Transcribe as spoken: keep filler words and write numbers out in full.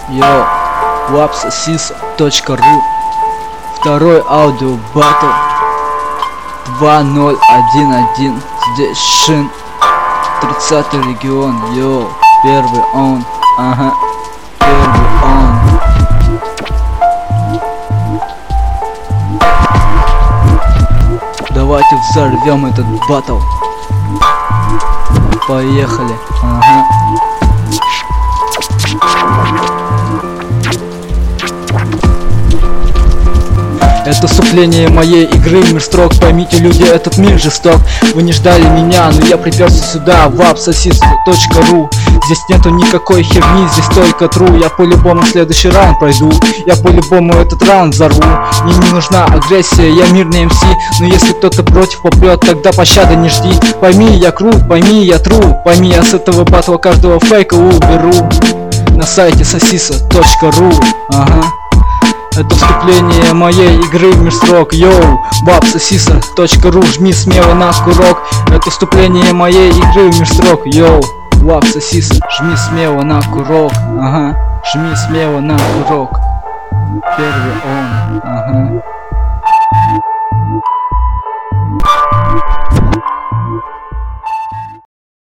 Йо, вапсосис точка ру. Второй аудио батл два ноль один один. Здесь Шин, тридцатый регион. Йо, первый он, ага, первый он. Давайте взорвем этот батл. Поехали, ага. Это вступление моей игры в мир строк. Поймите, люди, этот мир жесток. Вы не ждали меня, но я приперся сюда, в вапсосис точка ру. Здесь нету никакой херни, здесь только тру. Я по-любому следующий раунд пройду. Я по-любому этот раунд взорву. Мне не нужна агрессия, я мирный эм си. Но если кто-то против попрет, тогда пощады не жди. Пойми, я крут, пойми, я тру. Пойми, я с этого батла каждого фейка уберу. На сайте сосиса точка ру, ага. Это вступление моей игры в мир строк. Йоу, вапсосиса точка ру, жми смело на курок. Это вступление моей игры в мир строк. Йоу, вапсосиса, жми смело на курок. Ага, жми смело на курок. Первый он, ага.